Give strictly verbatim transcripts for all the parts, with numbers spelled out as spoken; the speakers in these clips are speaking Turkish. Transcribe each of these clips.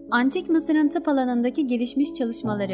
Antik Mısır'ın tıp alanındaki gelişmiş çalışmaları.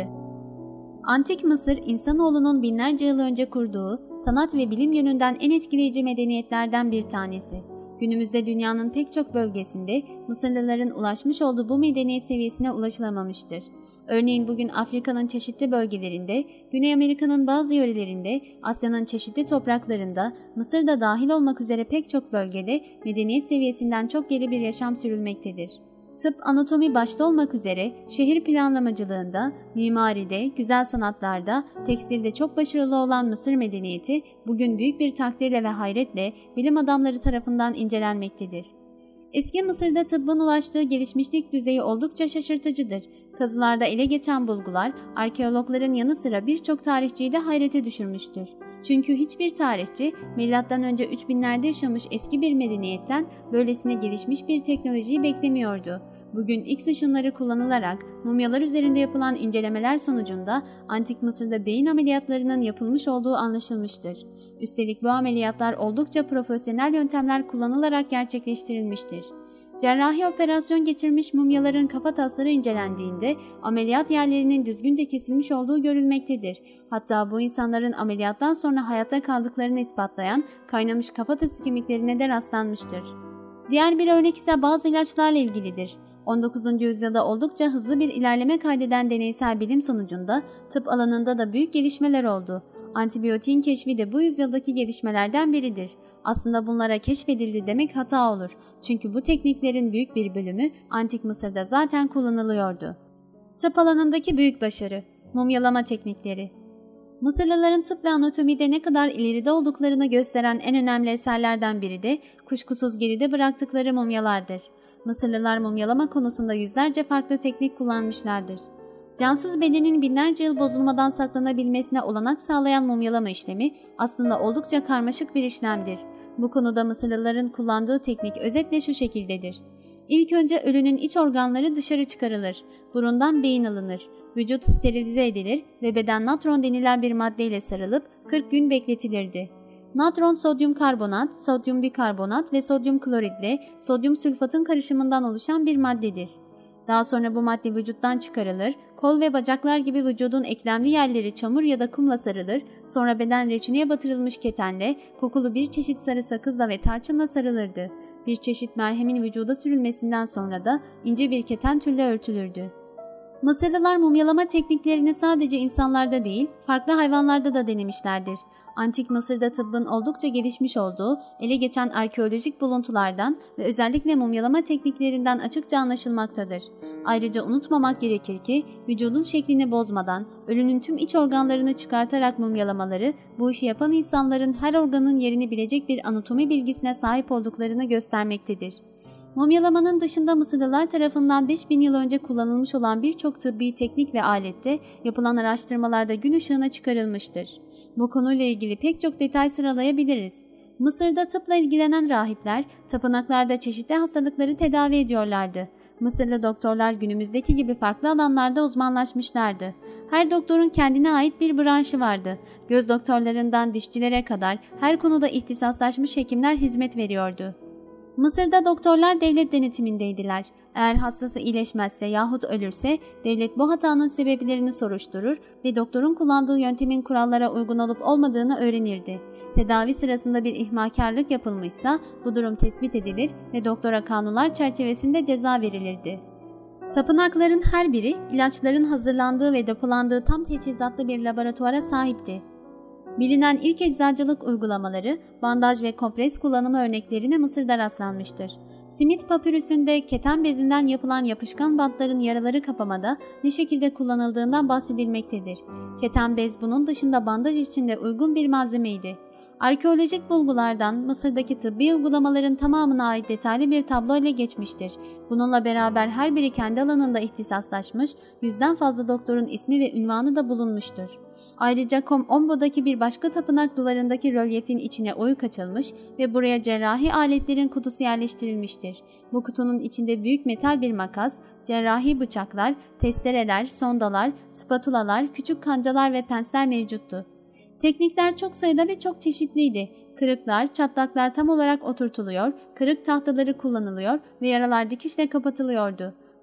Antik Mısır, insanoğlunun binlerce yıl önce kurduğu, sanat ve bilim yönünden en etkileyici medeniyetlerden bir tanesi. Günümüzde dünyanın pek çok bölgesinde Mısırlıların ulaşmış olduğu bu medeniyet seviyesine ulaşılamamıştır. Örneğin bugün Afrika'nın çeşitli bölgelerinde, Güney Amerika'nın bazı yörelerinde, Asya'nın çeşitli topraklarında, Mısır'da dahil olmak üzere pek çok bölgede medeniyet seviyesinden çok geri bir yaşam sürülmektedir. Tıp, anatomi başta olmak üzere şehir planlamacılığında, mimaride, güzel sanatlarda, tekstilde çok başarılı olan Mısır medeniyeti bugün büyük bir takdirle ve hayretle bilim adamları tarafından incelenmektedir. Eski Mısır'da tıbbın ulaştığı gelişmişlik düzeyi oldukça şaşırtıcıdır. Kazılarda ele geçen bulgular, arkeologların yanı sıra birçok tarihçiyi de hayrete düşürmüştür. Çünkü hiçbir tarihçi, milattan önce üç binlerde yaşamış eski bir medeniyetten böylesine gelişmiş bir teknolojiyi beklemiyordu. Bugün X ışınları kullanılarak mumyalar üzerinde yapılan incelemeler sonucunda Antik Mısır'da beyin ameliyatlarının yapılmış olduğu anlaşılmıştır. Üstelik bu ameliyatlar oldukça profesyonel yöntemler kullanılarak gerçekleştirilmiştir. Cerrahi operasyon geçirmiş mumyaların kafatasları incelendiğinde ameliyat yerlerinin düzgünce kesilmiş olduğu görülmektedir. Hatta bu insanların ameliyattan sonra hayatta kaldıklarını ispatlayan kaynamış kafatası kemiklerine de rastlanmıştır. Diğer bir örnek ise bazı ilaçlarla ilgilidir. on dokuzuncu yüzyılda oldukça hızlı bir ilerleme kaydeden deneysel bilim sonucunda tıp alanında da büyük gelişmeler oldu. Antibiyotiğin keşfi de bu yüzyıldaki gelişmelerden biridir. Aslında bunlara keşfedildi demek hata olur. Çünkü bu tekniklerin büyük bir bölümü Antik Mısır'da zaten kullanılıyordu. Tıp alanındaki büyük başarı, mumyalama teknikleri. Mısırlıların tıp ve anatomide ne kadar ileride olduklarını gösteren en önemli eserlerden biri de kuşkusuz geride bıraktıkları mumyalardır. Mısırlılar mumyalama konusunda yüzlerce farklı teknik kullanmışlardır. Cansız bedenin binlerce yıl bozulmadan saklanabilmesine olanak sağlayan mumyalama işlemi aslında oldukça karmaşık bir işlemdir. Bu konuda Mısırlıların kullandığı teknik özetle şu şekildedir. İlk önce ölünün iç organları dışarı çıkarılır, burundan beyin alınır, vücut sterilize edilir ve beden natron denilen bir maddeyle sarılıp kırk gün bekletilirdi. Natron sodyum karbonat, sodyum bikarbonat ve sodyum kloritle sodyum sülfatın karışımından oluşan bir maddedir. Daha sonra bu madde vücuttan çıkarılır, kol ve bacaklar gibi vücudun eklemli yerleri çamur ya da kumla sarılır, sonra beden reçineye batırılmış ketenle, kokulu bir çeşit sarı sakızla ve tarçınla sarılırdı. Bir çeşit merhemin vücuda sürülmesinden sonra da ince bir keten tülle örtülürdü. Mısırlılar mumyalama tekniklerini sadece insanlarda değil, farklı hayvanlarda da denemişlerdir. Antik Mısır'da tıbbın oldukça gelişmiş olduğu, ele geçen arkeolojik buluntulardan ve özellikle mumyalama tekniklerinden açıkça anlaşılmaktadır. Ayrıca unutmamak gerekir ki, vücudun şeklini bozmadan, ölünün tüm iç organlarını çıkartarak mumyalamaları, bu işi yapan insanların her organın yerini bilecek bir anatomi bilgisine sahip olduklarını göstermektedir. Mumyalamanın dışında Mısırlılar tarafından beş bin yıl önce kullanılmış olan birçok tıbbi teknik ve alette yapılan araştırmalarda gün ışığına çıkarılmıştır. Bu konuyla ilgili pek çok detay sıralayabiliriz. Mısır'da tıpla ilgilenen rahipler, tapınaklarda çeşitli hastalıkları tedavi ediyorlardı. Mısırlı doktorlar günümüzdeki gibi farklı alanlarda uzmanlaşmışlardı. Her doktorun kendine ait bir branşı vardı. Göz doktorlarından dişçilere kadar her konuda ihtisaslaşmış hekimler hizmet veriyordu. Mısır'da doktorlar devlet denetimindeydiler. Eğer hastası iyileşmezse yahut ölürse devlet bu hatanın sebeplerini soruşturur ve doktorun kullandığı yöntemin kurallara uygun olup olmadığını öğrenirdi. Tedavi sırasında bir ihmalkarlık yapılmışsa bu durum tespit edilir ve doktora kanunlar çerçevesinde ceza verilirdi. Tapınakların her biri ilaçların hazırlandığı ve depolandığı tam teçhizatlı bir laboratuvara sahipti. Bilinen ilk eczacılık uygulamaları, bandaj ve kompres kullanımı örneklerine Mısır'da rastlanmıştır. Simit papürüsünde keten bezinden yapılan yapışkan bantların yaraları kapamada ne şekilde kullanıldığından bahsedilmektedir. Keten bez bunun dışında bandaj için de uygun bir malzemeydi. Arkeolojik bulgulardan Mısır'daki tıbbi uygulamaların tamamına ait detaylı bir tablo ile geçmiştir. Bununla beraber her biri kendi alanında ihtisaslaşmış, yüzden fazla doktorun ismi ve ünvanı da bulunmuştur. Ayrıca Kom-Ombo'daki bir başka tapınak duvarındaki rölyefin içine oyuk açılmış ve buraya cerrahi aletlerin kutusu yerleştirilmiştir. Bu kutunun içinde büyük metal bir makas, cerrahi bıçaklar, testereler, sondalar, spatulalar, küçük kancalar ve pensler mevcuttu. Teknikler çok sayıda ve çok çeşitliydi. Kırıklar, çatlaklar tam olarak oturtuluyor, kırık tahtaları kullanılıyor ve yaralar dikişle kapatılıyordu.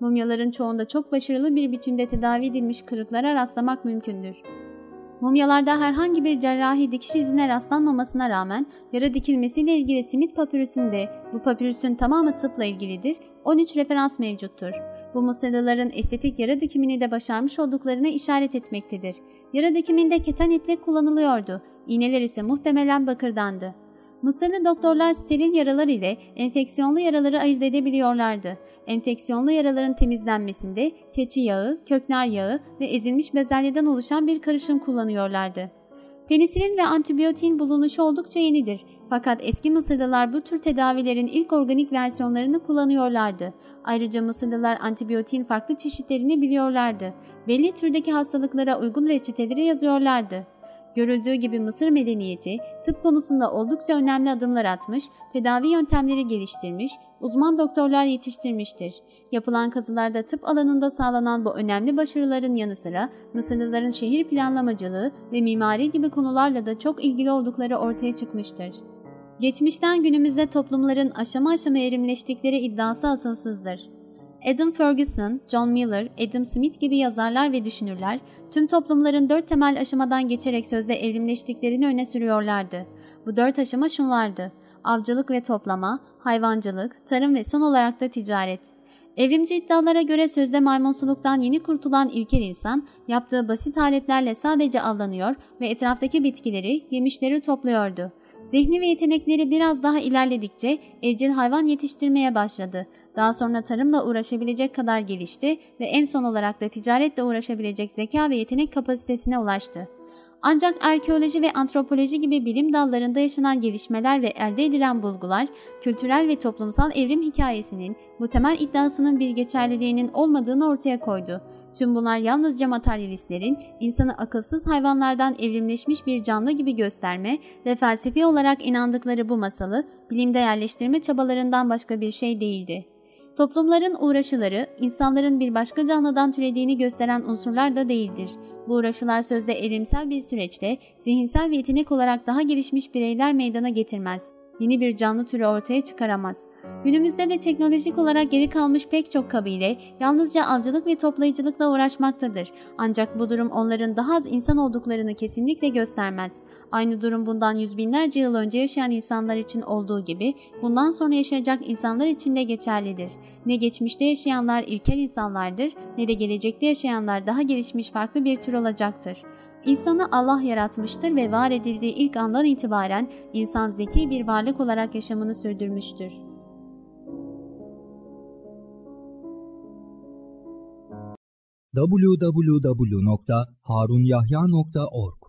Mumyaların çoğunda çok başarılı bir biçimde tedavi edilmiş kırıklara rastlamak mümkündür. Mumyalarda herhangi bir cerrahi dikiş izine rastlanmamasına rağmen yara dikilmesiyle ilgili Smith papirüsünde, bu papirüsün tamamı tıpla ilgilidir, on üç referans mevcuttur. Bu Mısırlıların estetik yara dikimini de başarmış olduklarına işaret etmektedir. Yara dikiminde keten iplik kullanılıyordu, iğneler ise muhtemelen bakırdandı. Mısırlı doktorlar steril yaralar ile enfeksiyonlu yaraları ayırt edebiliyorlardı. Enfeksiyonlu yaraların temizlenmesinde keçi yağı, köknar yağı ve ezilmiş bezelyeden oluşan bir karışım kullanıyorlardı. Penisilin ve antibiyotiğin bulunuşu oldukça yenidir. Fakat eski Mısırlılar bu tür tedavilerin ilk organik versiyonlarını kullanıyorlardı. Ayrıca Mısırlılar antibiyotiğin farklı çeşitlerini biliyorlardı. Belli türdeki hastalıklara uygun reçeteleri yazıyorlardı. Görüldüğü gibi Mısır medeniyeti tıp konusunda oldukça önemli adımlar atmış, tedavi yöntemleri geliştirmiş, uzman doktorlar yetiştirmiştir. Yapılan kazılarda tıp alanında sağlanan bu önemli başarıların yanı sıra Mısırlıların şehir planlamacılığı ve mimari gibi konularla da çok ilgili oldukları ortaya çıkmıştır. Geçmişten günümüze toplumların aşama aşama evrimleştikleri iddiası asılsızdır. Adam Ferguson, John Miller, Adam Smith gibi yazarlar ve düşünürler, tüm toplumların dört temel aşamadan geçerek sözde evrimleştiklerini öne sürüyorlardı. Bu dört aşama şunlardı: avcılık ve toplama, hayvancılık, tarım ve son olarak da ticaret. Evrimci iddialara göre sözde maymunsuluktan yeni kurtulan ilkel insan, yaptığı basit aletlerle sadece avlanıyor ve etraftaki bitkileri, yemişleri topluyordu. Zihni ve yetenekleri biraz daha ilerledikçe evcil hayvan yetiştirmeye başladı. Daha sonra tarımla uğraşabilecek kadar gelişti ve en son olarak da ticaretle uğraşabilecek zeka ve yetenek kapasitesine ulaştı. Ancak arkeoloji ve antropoloji gibi bilim dallarında yaşanan gelişmeler ve elde edilen bulgular, kültürel ve toplumsal evrim hikayesinin bu temel iddiasının bir geçerliliğinin olmadığını ortaya koydu. Tüm bunlar yalnızca materyalistlerin insanı akılsız hayvanlardan evrimleşmiş bir canlı gibi gösterme ve felsefi olarak inandıkları bu masalı bilimde yerleştirme çabalarından başka bir şey değildi. Toplumların uğraşıları, insanların bir başka canlıdan türediğini gösteren unsurlar da değildir. Bu uğraşılar sözde evrimsel bir süreçle zihinsel ve yetenek olarak daha gelişmiş bireyler meydana getirmez. Yeni bir canlı türü ortaya çıkaramaz. Günümüzde de teknolojik olarak geri kalmış pek çok kabile yalnızca avcılık ve toplayıcılıkla uğraşmaktadır. Ancak bu durum onların daha az insan olduklarını kesinlikle göstermez. Aynı durum bundan yüz binlerce yıl önce yaşayan insanlar için olduğu gibi bundan sonra yaşayacak insanlar için de geçerlidir. Ne geçmişte yaşayanlar ilkel insanlardır, ne de gelecekte yaşayanlar daha gelişmiş farklı bir tür olacaktır. İnsanı Allah yaratmıştır ve var edildiği ilk andan itibaren insan zeki bir varlık olarak yaşamını sürdürmüştür. double-u double-u double-u nokta harunyahya nokta org